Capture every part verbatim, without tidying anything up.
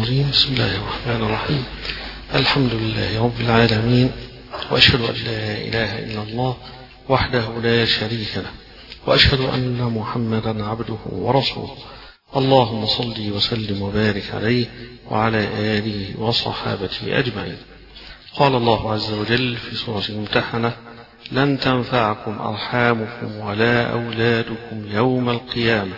الرجيم. بسم الله الرحمن الرحيم. الحمد لله رب العالمين، وأشهد أن لا إله إلا الله وحده لا شريك له، وأشهد أن محمدا عبده ورسوله. اللهم صل وسلم وبارك عليه وعلى آله وصحابته أجمعين. قال الله عز وجل في سورة الممتحنة: لن تنفعكم أرحامكم ولا أولادكم يوم القيامة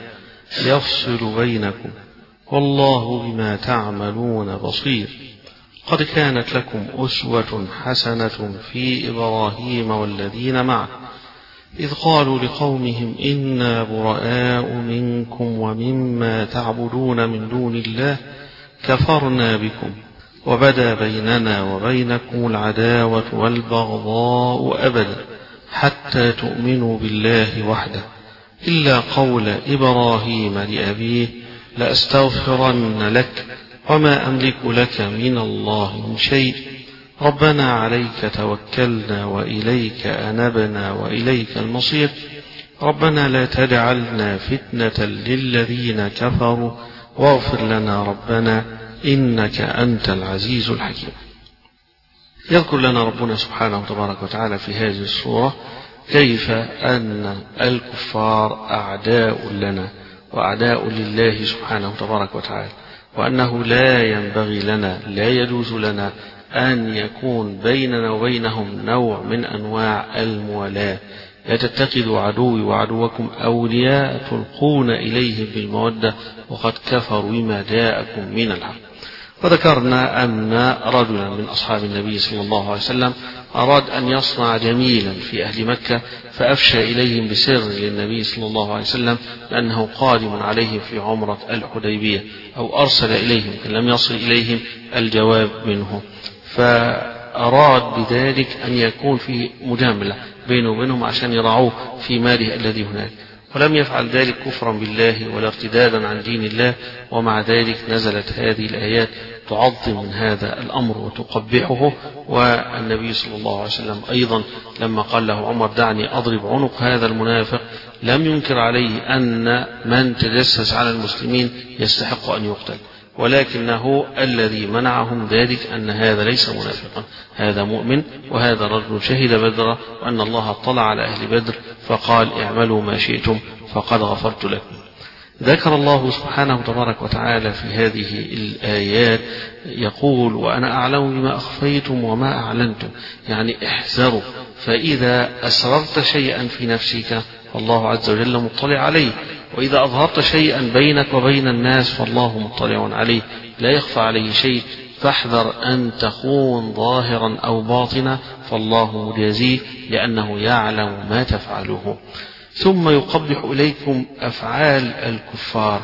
يفصل بينكم والله بما تعملون بصير. قد كانت لكم أسوة حسنة في إبراهيم والذين معه إذ قالوا لقومهم إنا براء منكم ومما تعبدون من دون الله كفرنا بكم وبدا بيننا وبينكم العداوة والبغضاء أبدا حتى تؤمنوا بالله وحده إلا قول إبراهيم لأبيه لأستغفرن لك وما أملك لك من الله من شيء ربنا عليك توكلنا وإليك أنبنا وإليك المصير ربنا لا تجعلنا فتنة للذين كفروا واغفر لنا ربنا إنك أنت العزيز الحكيم. يذكر لنا ربنا سبحانه تبارك وتعالى في هذه السورة كيف أن الكفار أعداء لنا وأعداء لله سبحانه تبارك وتعالى، وأنه لا ينبغي لنا لا يجوز لنا أن يكون بيننا وبينهم نوع من أنواع الموالاة. لا تتخذوا عدوي وعدوكم أولياء تلقون إليهم بالمودة وقد كفروا بما جاءكم من الحق. وذكرنا أن رجلا من أصحاب النبي صلى الله عليه وسلم أراد أن يصنع جميلا في أهل مكة فأفشى إليهم بسر للنبي صلى الله عليه وسلم لأنه قادم عليهم في عمرة الحديبية، أو أرسل إليهم إن لم يصل إليهم الجواب منه، فأراد بذلك أن يكون في مجاملة بينه وبينهم عشان يرعوه في ماله الذي هناك، ولم يفعل ذلك كفرا بالله ولا ارتدادا عن دين الله. ومع ذلك نزلت هذه الآيات تعظم من هذا الأمر وتقبحه. والنبي صلى الله عليه وسلم أيضا لما قال له عمر دعني أضرب عنق هذا المنافق لم ينكر عليه أن من تجسس على المسلمين يستحق أن يقتل، ولكنه الذي منعهم ذلك أن هذا ليس منافقا، هذا مؤمن، وهذا رجل شهد بدرا، وأن الله اطلع على أهل بدر فقال اعملوا ما شئتم فقد غفرت لكم. ذكر الله سبحانه تبارك وتعالى في هذه الآيات يقول: وأنا أعلم بما أخفيتم وما أعلنتم، يعني احذروا، فإذا أسررت شيئا في نفسك فالله عز وجل مطلع عليه، وإذا أظهرت شيئا بينك وبين الناس فالله مطلع عليه، لا يخفى عليه شيء، فاحذر أن تخون ظاهرا أو باطنا فالله مجازيه لأنه يعلم ما تفعله. ثم يقبح إليكم أفعال الكفار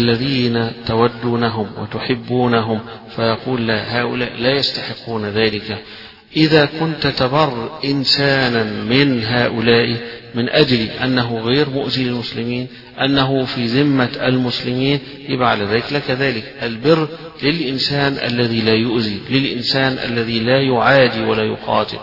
الذين تودونهم وتحبونهم فيقول لا، هؤلاء لا يستحقون ذلك. إذا كنت تبر إنسانا من هؤلاء من أجل أنه غير مؤذي للمسلمين، أنه في ذمة المسلمين، يبقى على ذلك لك ذلك البر للإنسان الذي لا يؤذي، للإنسان الذي لا يعادي ولا يقاتل.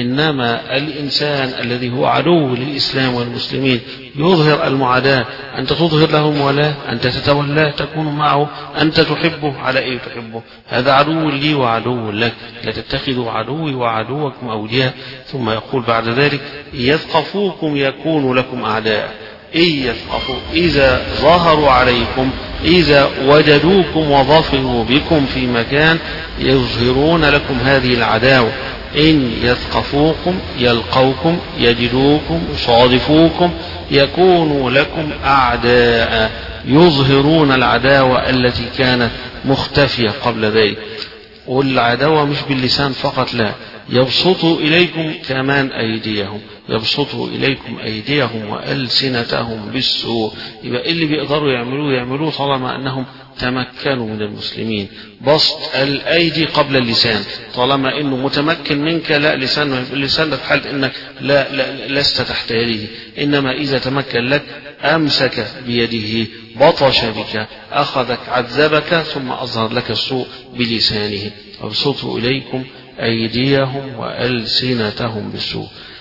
إنما الإنسان الذي هو عدو للإسلام والمسلمين يظهر المعاداة، أنت تظهر له المولاة، أنت تتولاه، تكون معه، أنت تحبه، على أي تحبه؟ هذا عدو لي وعدو لك، لا تتخذوا عدوي وعدوكم أولياء. ثم يقول بعد ذلك: يثقفوكم يكونوا لكم أعداء. إن يثقفوا إذا ظهروا عليكم، إذا وجدوكم وظفروا بكم في مكان يظهرون لكم هذه العداوة. إن يثقفوكم يلقوكم يجدوكم يصادفوكم يكونوا لكم أعداء، يظهرون العداوة التي كانت مختفية قبل ذلك. والعداوة مش باللسان فقط، لا، يبسطوا إليكم كمان أيديهم، يبسطوا إليكم أيديهم وألسنتهم بالسوء. يبقى اللي بيقدروا يعملوه يعملوه طالما أنهم تمكنوا من المسلمين. بسط الأيدي قبل اللسان، طالما أنه متمكن منك، لا لسان اللسان في حال أنك لا, لا لست تحت يده، إنما إذا تمكن لك أمسك بيده، بطش بك، أخذك، عذبك، ثم أظهر لك السوء بلسانه. وابسطوا إليكم أيديهم وألسنتهم بالسوء.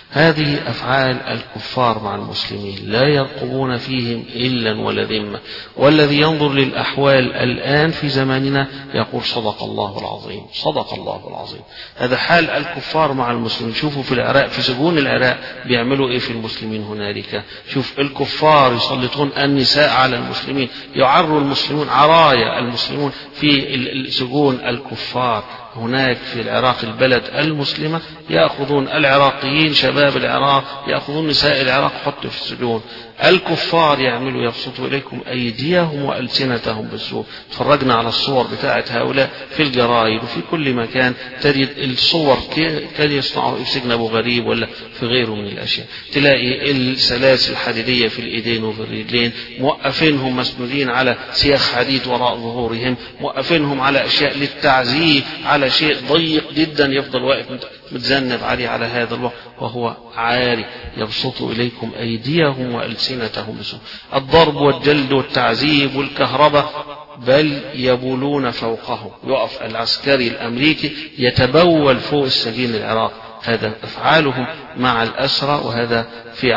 هذه أفعال الكفار مع المسلمين لا يرقبون فيهم إلا ولا ذمة. والذي ينظر للأحوال الآن في زماننا يقول صدق الله العظيم، صدق الله العظيم. هذا حال الكفار مع المسلمين. شوفوا في العراق، في سجون العراق بيعملوا إيه في المسلمين هنالك. شوف الكفار يسلطون النساء على المسلمين، يعروا المسلمون عرايا المسلمون في سجون الكفار هناك في العراق البلد المسلمة. يأخذون العراقيين شباب العراق، يأخذون نساء العراق حطوا في السجون. الكفار يعملوا يبسطوا إليكم أيديهم وألسنتهم بالسوء. تفرجنا على الصور بتاعة هؤلاء في الجرايد وفي كل مكان، تجد الصور كان يصنعوا في سجن أبو غريب ولا في غيره من الأشياء. تلاقي السلاسل الحديدية في الإيدين وفي الرجلين، موقفينهم مسنودين على سياخ حديد وراء ظهورهم، موقفينهم على أشياء للتعذيب، على شيء ضيق جدا يفضل واقف متذنب عليه على هذا الوقت وهو عاري. يبسط إليكم أيديهم وألسنتهم بالسوء. الضرب والجلد والتعذيب والكهرباء، بل يبولون فوقه. يقف العسكري الأمريكي يتبول فوق السجين العراقي. هذا أفعالهم مع الأسرى، وهذا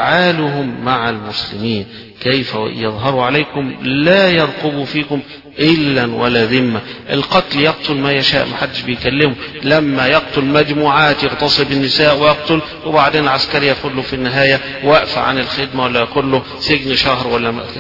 فعالهم مع المسلمين. كيف يظهر عليكم لا يرقب فيكم إلا ولا ذمة. القتل يقتل ما يشاء، ما حدش بيكلمه. لما يقتل مجموعات يغتصب النساء ويقتل، وبعدين عسكري ياخد له في النهاية وقفة عن الخدمة ولا ياخد له سجن شهر ولا م...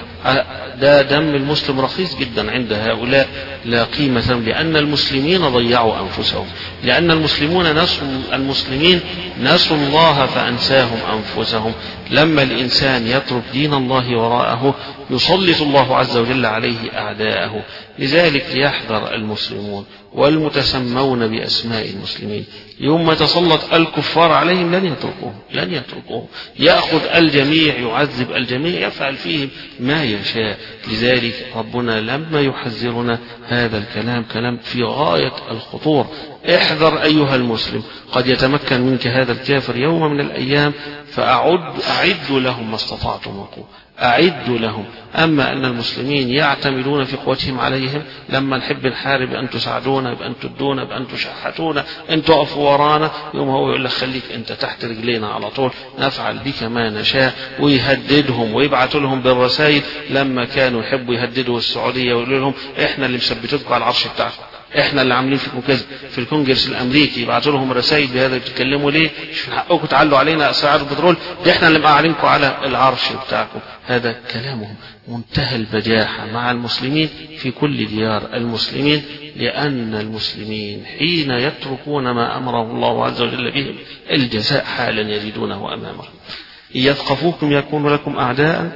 ده دم المسلم رخيص جدا عند هؤلاء، لا قيمة، لأن المسلمين ضيعوا أنفسهم، لأن المسلمون نسوا المسلمين نسوا الله فأنساهم أنفسهم. لما الإنسان يترك دين الله وراءه يسلط الله عز وجل عليه أعداءه. لذلك ليحذر المسلمون والمتسمون بأسماء المسلمين، يوم ما تسلط الكفار عليهم لن يتركوه لن يتركوه يأخذ الجميع، يعذب الجميع، يفعل فيهم ما يشاء. لذلك ربنا لما يحذرنا هذا الكلام كلام في غاية الخطور. احذر أيها المسلم، قد يتمكن منك هذا الكافر يوم من الأيام، فأعد أعدوا لهم ما استطعتم من قوة، أعدوا لهم. أما أن المسلمين يعتمدون في قوتهم عليهم، لما نحب نحارب أن تساعدونا، بأن تدونا، بأن تشحتونا، أن تقفوا ورانا، يوم هو يقول لك خليك أنت تحت رجلينا على طول، نفعل بك ما نشاء. ويهددهم ويبعثوا لهم بالرسائل. لما كانوا يحبوا يهددوا السعودية ويقولوا لهم إحنا اللي مثبتوكم على العرش بتاعكم، احنا اللي عاملين فيكم كذا. في الكونجرس الامريكي يبعثوا لهم رسائل بهذا، بتتكلموا ليه؟ مش من حقكم تعلوا علينا اسعار البترول، ده احنا اللي مقعدينكم على العرش بتاعكم. هذا كلامهم منتهى البجاحة مع المسلمين في كل ديار المسلمين، لأن المسلمين حين يتركون ما أمره الله عز وجل به الجزاء حالا يجدونه أمامهم. إن يثقفوكم يكونوا لكم أعداء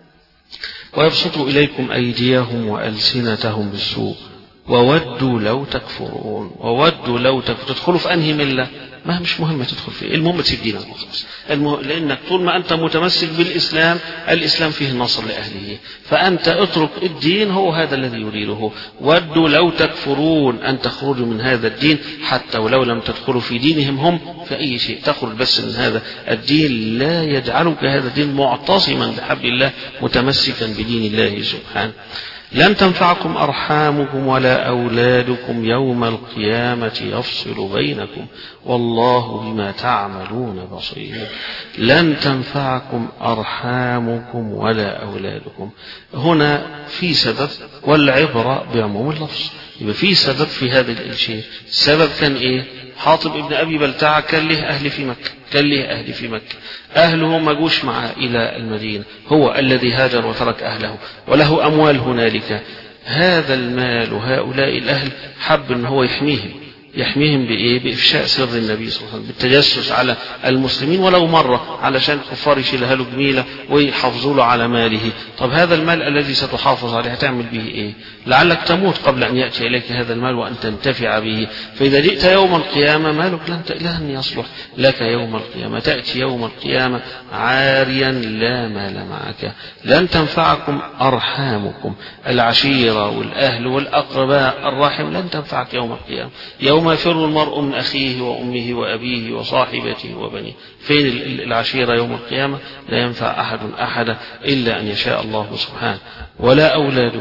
ويبسطوا إليكم أيديهم وألسنتهم بالسوء وودوا لو تكفرون. وودوا لو تكفرون. تدخلوا في أنهي ملة؟ ما مش مهم تدخل فيه، المهم تسيب دينك خلاص. المهم لأنك طول ما أنت متمسك بالإسلام، الإسلام فيه النصر لأهله، فأنت اترك الدين، هو هذا الذي يريده. ودوا لو تكفرون، أن تخرجوا من هذا الدين، حتى ولو لم تدخلوا في دينهم هم، فأي شيء تخرج بس من هذا الدين لا يجعلك هذا الدين معتصما بحبل الله متمسكا بدين الله سبحانه. لن تنفعكم أرحامكم ولا أولادكم يوم القيامة يفصل بينكم والله بما تعملون بصير. لن تنفعكم أرحامكم ولا أولادكم. هنا في سبب، والعبرة بعموم اللفظ، يبقى في سبب في هذا الشيء. السبب كان إيه؟ حاطب ابن أبي بلتعة كان له أهل في مكة، كان له أهل في مكة، أهله ما جوش معه إلى المدينة، هو الذي هاجر وترك أهله وله أموال هنالك. هذا المال وهؤلاء الأهل حب أن هو يحميهم، يحميهم بإيه؟ بإفشاء سر النبي صلى الله عليه وسلم، بالتجسس على المسلمين ولو مرة، علشان الكفار يشيلها له جميلة ويحافظوا له على ماله. طب هذا المال الذي ستحافظ عليه هتعمل به إيه؟ لعلك تموت قبل أن يأتي إليك هذا المال وأن تنتفع به. فإذا جئت يوم القيامة مالك لن يصلح لك يوم القيامة، تأتي يوم القيامة عاريا لا مال معك. لن تنفعكم أرحامكم، العشيرة والأهل والأقرباء الرحم لن تنفعك يوم القيامة. يوم يفر المرء من أخيه وأمه وأبيه وصاحبته وبنيه. فين العشيرة يوم القيامة؟ لا ينفع أحد أحدا إلا أن يشاء الله سبحانه. ولا أولادكم،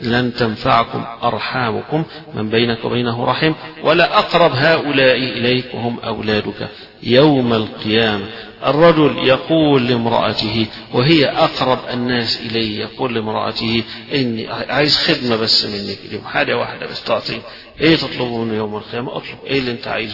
لن تنفعكم أرحامكم من بينك وبينه رحم ولا أقرب هؤلاء إليك وهم أولادك يوم القيامة. الرجل يقول لامرأته وهي أقرب الناس إليه، يقول لامرأته إني عايز خدمة بس منك اليوم، حاجة واحدة بس تعطيني، إيه تطلبون يوم القيامة؟ أطلب إيه اللي أنت عايزه؟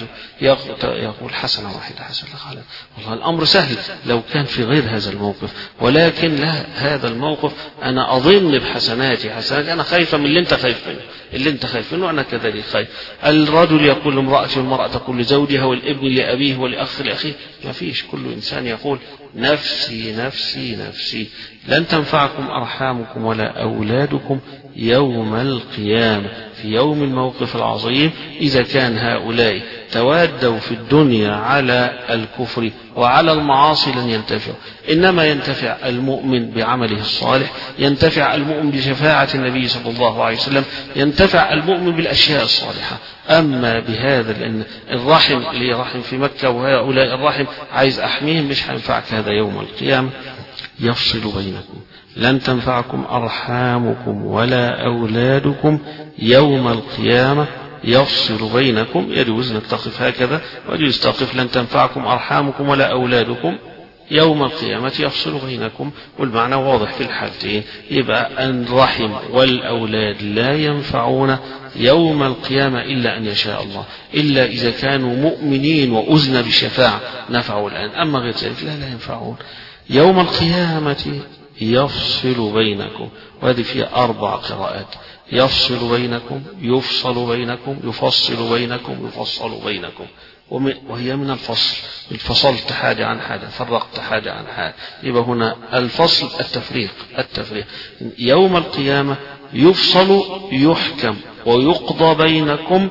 يقول حسنة واحدة. حسنة خالد. والله الأمر سهل لو كان في غير هذا الموقف، ولكن لا، هذا الموقف أنا أظن بحسناتي حسناتي، أنا خايفة من اللي أنت خايف منه، اللي أنت خايف منه أنا كذلك خايف. الرجل يقول لامرأته والمرأة تقول لزوجها والابن لأبيه والأخ لأخيه. ما فيش، كل إنسان يقول نفسي نفسي نفسي. لن تنفعكم أرحامكم ولا أولادكم يوم القيامة، في يوم الموقف العظيم. إذا كان هؤلاء توادوا في الدنيا على الكفر وعلى المعاصي لن ينتفع، إنما ينتفع المؤمن بعمله الصالح، ينتفع المؤمن بشفاعة النبي صلى الله عليه وسلم، ينتفع المؤمن بالأشياء الصالحة. أما بهذا لأن الرحم اللي رحم في مكة وهؤلاء الرحم عايز أحميهم، مش هينفعك هذا يوم القيامة. يفصل بينكم لن تنفعكم أرحامكم ولا أولادكم يوم القيامة يفصل بينكم. يجوز أن تقف هكذا ويجوز تقف لن تنفعكم أرحامكم ولا أولادكم يوم القيامة يفصل بينكم، والمعنى واضح في الحالتين. يبقى الرحم والأولاد لا ينفعون يوم القيامة إلا أن يشاء الله، إلا إذا كانوا مؤمنين وأذن بالشفاعة نفعوا الآن، أما غير ذلك لا لا ينفعون. يوم القيامة يفصل بينكم، وهذه فيها أربع قراءات: يفصل بينكم، يفصل بينكم، يفصل بينكم، يفصل بينكم، وهي من الفصل. الفصلت حاجة عن حاجة، فرقت حاجة عن حاجة، يبقى هنا الفصل التفريق. التفريق يوم القيامة يفصل، يحكم ويقضى بينكم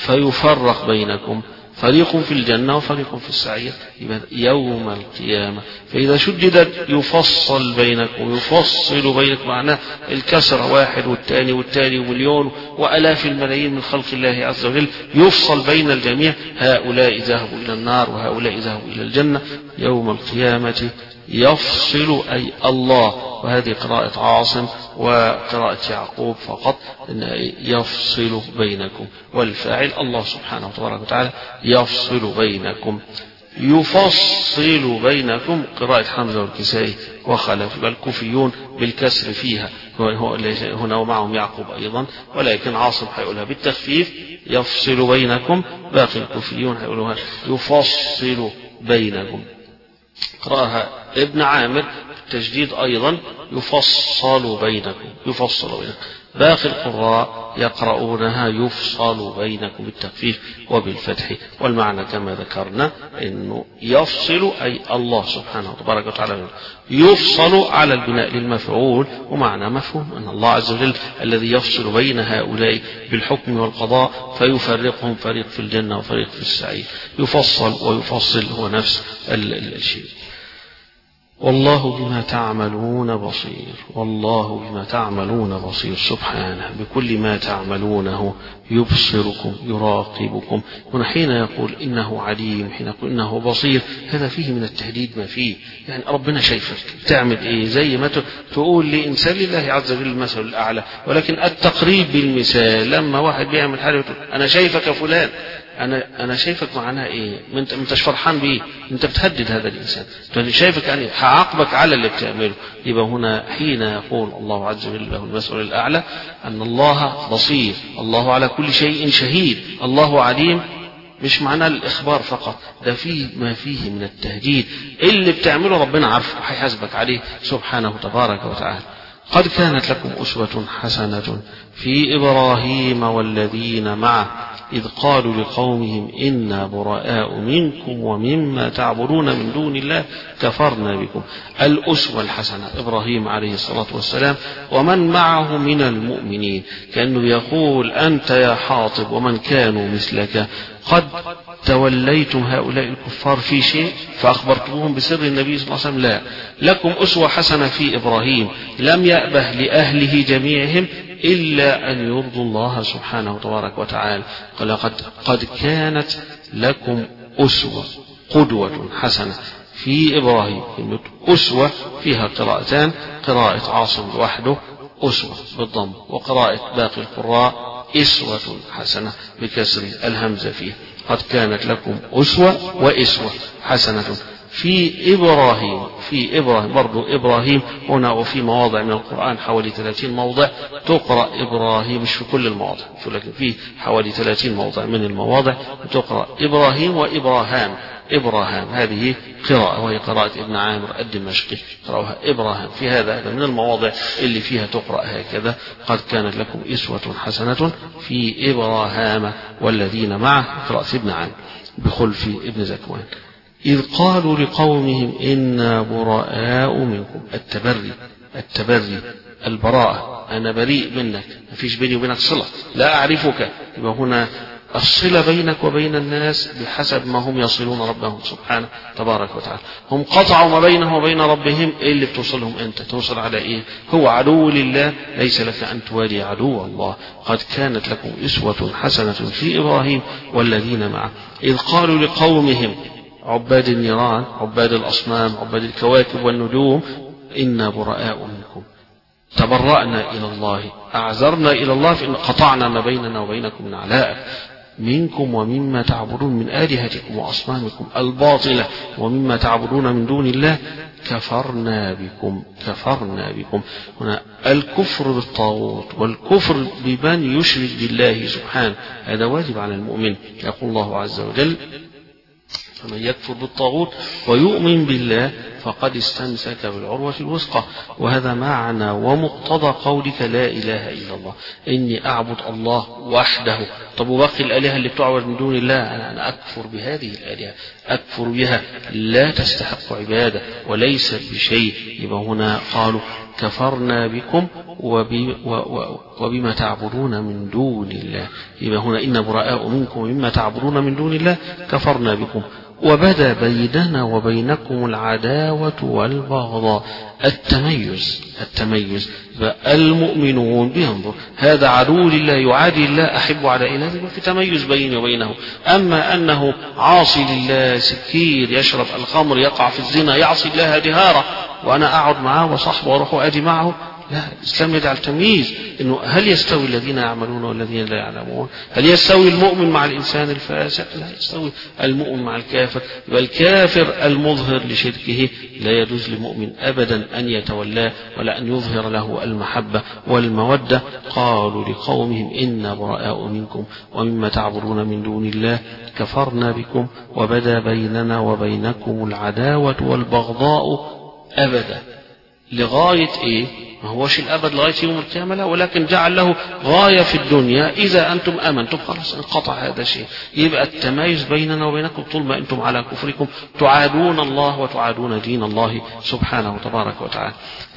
فيفرق بينكم، فريق في الجنة وفريق في السعير. يبقى يوم القيامة. فإذا شددت يفصل بينكم، يفصل بينكم معناه الكسر، واحد والثاني والثاني ومليون وألاف الملايين من خلق الله عز وجل، يفصل بين الجميع، هؤلاء ذهبوا إلى النار وهؤلاء ذهبوا إلى الجنة. يوم القيامة يفصل أي الله، وهذه قراءة عاصم وقراءة يعقوب فقط، إن يفصل بينكم، والفاعل الله سبحانه وتعالى. يفصل بينكم، يفصل بينكم قراءة حمزة والكسائي وخلف، بل الكوفيون بالكسر فيها هنا ومعهم يعقوب أيضا، ولكن عاصم حيقولها بالتخفيف يفصل بينكم، باقي الكوفيون حيقولها يفصل بينكم. قرأها ابن عامر بالتجديد أيضا يفصل بينكم، يفصل بينكم. باقي القراء يقرؤونها يفصل بينكم بالتخفيف وبالفتح، والمعنى كما ذكرنا إنه يفصل أي الله سبحانه وتبارك وتعالى، يفصل على البناء للمفعول، ومعنى مفهوم أن الله عز وجل الذي يفصل بين هؤلاء بالحكم والقضاء فيفرقهم، فريق في الجنة وفريق في السعير. يفصل ويفصل هو نفس الشيء. والله بما تعملون بصير، والله بما تعملون بصير سبحانه، بكل ما تعملونه يبصركم يراقبكم. وحين يقول إنه عليم، حين يقول إنه بصير، هذا فيه من التهديد ما فيه، يعني ربنا شايفك تعمل إيه، زي ما تقول لإنسان لله عز وجل المثل الأعلى، ولكن التقريب بالمثال لما واحد بيعمل حاجة أنا شايفك فلان، أنا أنا شايفك معناها إيه؟ أنت أنتش فرحان بيه، أنت بتهدد هذا الإنسان، أنت شايفك يعني هعاقبك على اللي بتعمله. يبقى هنا حين يقول الله عز وجل له المثل الأعلى أن الله بصير، الله على كل شيء شهيد، الله عليم، مش معناه الإخبار فقط، ده فيه ما فيه من التهديد، اللي بتعمله ربنا عارفه هيحاسبك عليه سبحانه تبارك وتعالى. قد كانت لكم أسوة حسنة في إبراهيم والذين معه إذ قالوا لقومهم إنا براء منكم ومما تعبدون من دون الله كفرنا بكم. الأسوة الحسنة إبراهيم عليه الصلاة والسلام ومن معه من المؤمنين، كأنه يقول أنت يا حاطب ومن كانوا مثلك قد توليتم هؤلاء الكفار في شيء فأخبرتموهم بسر النبي صلى الله عليه وسلم، لا، لكم أسوة حسنة في إبراهيم، لم يأبه لأهله جميعهم إلا أن يرضوا الله سبحانه تبارك وتعالى. قال قد, قد كانت لكم أسوة، قدوة حسنة في إبراهيم. أسوة فيها قراءتان، قراءة عاصم وحده أسوة بالضم، وقراءة باقي القراء إسوة حسنة بكسر الهمزة فيه. قد كانت لكم أسوة وإسوة حسنة في إبراهيم. في إبراهيم برضو إبراهيم هنا وفي مواضع من القرآن حوالي ثلاثين موضع تقرأ إبراهيم، مش في كل المواضع لكن في حوالي ثلاثين موضع من المواضع تقرأ إبراهيم وإبراهام. إبراهام هذه قراءة وهي قراءة ابن عامر الدمشقي، قرأها إبراهام. في هذا هذا من المواضع اللي فيها تقرأ هكذا: قد كانت لكم أسوة حسنة في إبراهام والذين معه، قراءة ابن عامر بخلف ابن زكوان. إذ قالوا لقومهم إنا براء منكم. التبري التبري البراءة، أنا بريء منك، ما فيش بيني وبينك صلة، لا أعرفك. يبقى هنا الصلة بينك وبين الناس بحسب ما هم يصلون ربهم سبحانه تبارك وتعالى. هم قطعوا ما بينه وبين ربهم، إيه اللي بتوصلهم أنت؟ توصل على إيه؟ هو عدو لله، ليس لك أن توالي عدو الله. قد كانت لكم أسوة حسنة في إبراهيم والذين معه إذ قالوا لقومهم عباد النيران، عباد الأصنام، عباد الكواكب والنجوم: إنا براء منكم، تبرأنا إلى الله، أعذرنا إلى الله في أن قطعنا ما بيننا وبينكم من علائق، منكم ومما تعبدون من آلهتكم وأصنامكم الباطلة ومما تعبدون من دون الله كفرنا بكم. كفرنا بكم هنا الكفر بالطاغوت والكفر بمن يشرك بالله سبحانه، هذا واجب على المؤمن. يقول الله عز وجل: فمن يكفر بالطاغوت ويؤمن بالله فقد استمسك بالعروة الوثقى. وهذا معنى ومقتضى قولك لا إله إلا الله، إني أعبد الله وحده. طب وباقي الآلهة اللي بتعبد من دون الله أنا أكفر بهذه الآلهة، أكفر بها، لا تستحق عبادة وليست بشيء. يبقى هنا قالوا كفرنا بكم وبما تعبدون من دون الله. يبقى هنا إن براء منكم ومما تعبدون من دون الله كفرنا بكم وبدا بيننا وبينكم العداوة والبغضاء. التميز التميز المؤمنون بينظر هذا عدو لله يعادي الله أحب على إله، في تميز بيني وبينه. أما أنه عاصي لله، سكير، يشرب الخمر، يقع في الزنا، يعصي الله جهارة، وأنا أقعد معه وصحبه وأروح وأدي معه، لا. الإسلام يجعل تمييز، إنه هل يستوي الذين يعملون والذين لا يعلمون؟ هل يستوي المؤمن مع الإنسان الفاسق؟ لا يستوي المؤمن مع الكافر. والكافر المظهر لشركه لا يجوز للمؤمن أبدا أن يتولاه ولا أن يظهر له المحبة والمودة. قالوا لقومهم إنا براء منكم ومما تعبدون من دون الله كفرنا بكم وبدا بيننا وبينكم العداوة والبغضاء أبدا. لغاية إيه؟ ما هوش الأبد لغاية يوم القيامة، لا، ولكن جعل له غاية في الدنيا. إذا أنتم آمنتم خلاص انقطع هذا الشيء. يبقى التمايز بيننا وبينكم طول ما أنتم على كفركم تعادون الله وتعادون دين الله سبحانه تبارك وتعالى.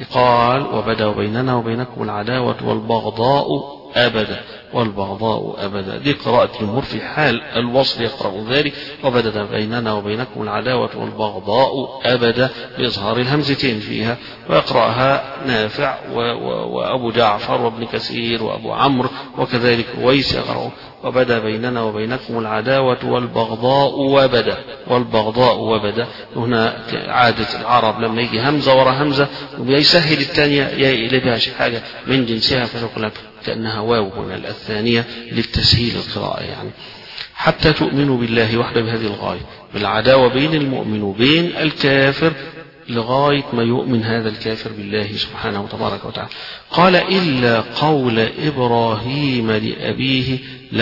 قال وبدا بيننا وبينكم العداوة والبغضاء أبدا، والبغضاء أبدا. دي قراءة جمهور في حال الوصل يقرأ ذلك: وبدا بيننا وبينكم العداوة والبغضاء أبدا بإظهار الهمزتين فيها. ويقرأها نافع وأبو جعفر وابن كثير وأبو عمرو وكذلك رويس يقرأ وبدا بيننا وبينكم العداوة والبغضاء وبدا، والبغضاء وبدا. هنا عادة العرب لما يجي همزة ورا همزة ويسهل الثانية يقلبها حاجة من جنسها فتقلب كأنها واو هنا الثانية للتسهيل القراءة، يعني حتى تؤمنوا بالله وحده بهذه الغاية، بالعداوة بين المؤمن وبين الكافر لغاية ما يؤمن هذا الكافر بالله سبحانه وتبارك وتعالى. قال إلا قول إبراهيم لأبيه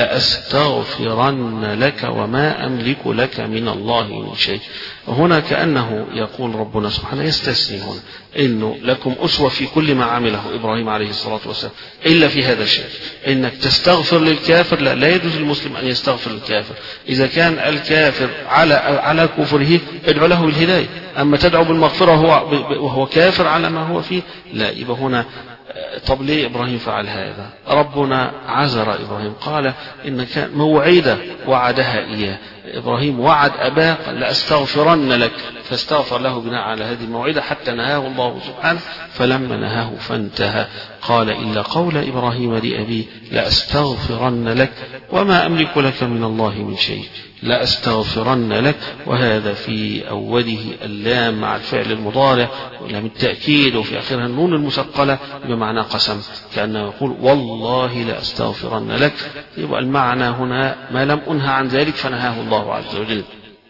لأستغفرن لك وما أملك لك من الله من شيء. هنا كأنه يقول ربنا سبحانه يستثني هنا إنه لكم أسوة في كل ما عمله إبراهيم عليه الصلاة والسلام إلا في هذا الشيء، إنك تستغفر للكافر. لا, لا يجوز للمسلم أن يستغفر للكافر. إذا كان الكافر على على كفره ادعو له بالهداية، أما تدعو بالمغفرة وهو وهو كافر على ما هو فيه، لا. يبقى هنا طب ليه إبراهيم فعل هذا؟ ربنا عذر إبراهيم، قال إن كان موعدة وعدها إياه إبراهيم وعد أباه قال لأستغفرن لك، فاستغفر له بناء على هذه الموعدة حتى نهاه الله سبحانه، فلما نهاه فانتهى قال إلا قول إبراهيم لأبيه لأستغفرن لك وما أملك لك من الله من شيء، لأستغفرن لك، وهذا في أوله اللام مع الفعل المضارع ولام التأكيد وفي آخرها النون المثقلة بمعنى قسم، كأنه يقول والله لأستغفرن لك. يبقى المعنى هنا ما لم أنهى عن ذلك فنهاه الله عز وجل.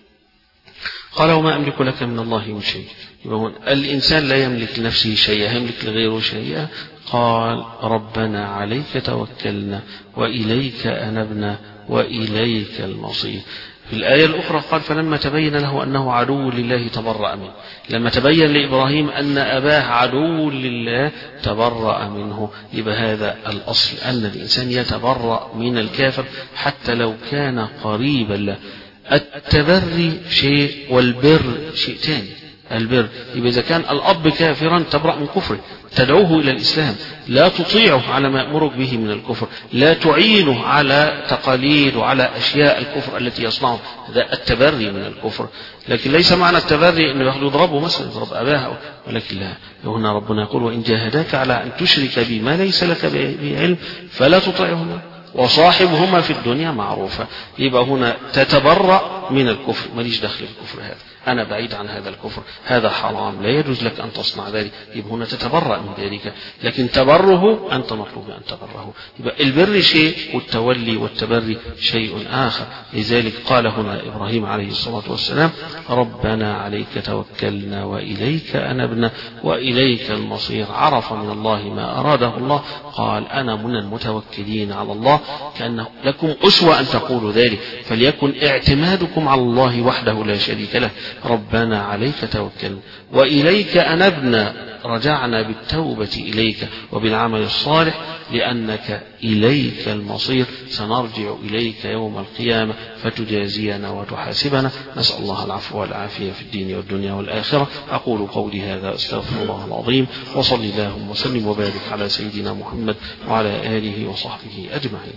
قال وما أملك لك من الله من شيء. يبقى الإنسان لا يملك لنفسه شيئا، يملك لغيره شيئا. قال ربنا عليك توكلنا وإليك أنبنا وإليك المصير. في الآية الأخرى قال فلما تبين له أنه عدو لله تبرأ منه. لما تبين لإبراهيم أن أباه عدو لله تبرأ منه. يبقى هذا الأصل أن الإنسان يتبرأ من الكافر حتى لو كان قريبا له. التبري شيء والبر شيء ثاني. البر يبقى إذا كان الأب كافرا تبرأ من كفره، تدعوه إلى الإسلام، لا تطيعه على ما يأمرك به من الكفر، لا تعينه على تقاليد وعلى أشياء الكفر التي يصنعه، هذا التبري من الكفر. لكن ليس معنى التبري أنه يضربه مثلا يضرب أباه، ولكن لا، هنا ربنا يقول وإن جاهداك على أن تشرك بي ما ليس لك به علم فلا تطيعهما وصاحبهما في الدنيا معروفة. يبقى هنا تتبرأ من الكفر، ماليش دخل في الكفر هذا، أنا بعيد عن هذا الكفر، هذا حرام لا يجوز لك أن تصنع ذلك. يبقى هنا تتبرأ من ذلك، لكن تبره أنت مطلوب أن تبره. يبقى البر شيء والتولي والتبري شيء آخر. لذلك قال هنا إبراهيم عليه الصلاة والسلام ربنا عليك توكلنا وإليك أنبنا وإليك المصير. عرف من الله ما أراده الله، قال أنا من المتوكلين على الله، كأنه لكم أسوة أن تقولوا ذلك، فليكن اعتمادكم على الله وحده لا شريك له. ربنا عليك توكلنا وإليك أنبنا، رجعنا بالتوبة إليك وبالعمل الصالح لأنك إليك المصير، سنرجع إليك يوم القيامة فتجازينا وتحاسبنا. نسأل الله العفو والعافية في الدين والدنيا والآخرة. أقول قولي هذا أستغفر الله العظيم، وصلي اللهم وسلم وبارك على سيدنا محمد وعلى آله وصحبه أجمعين.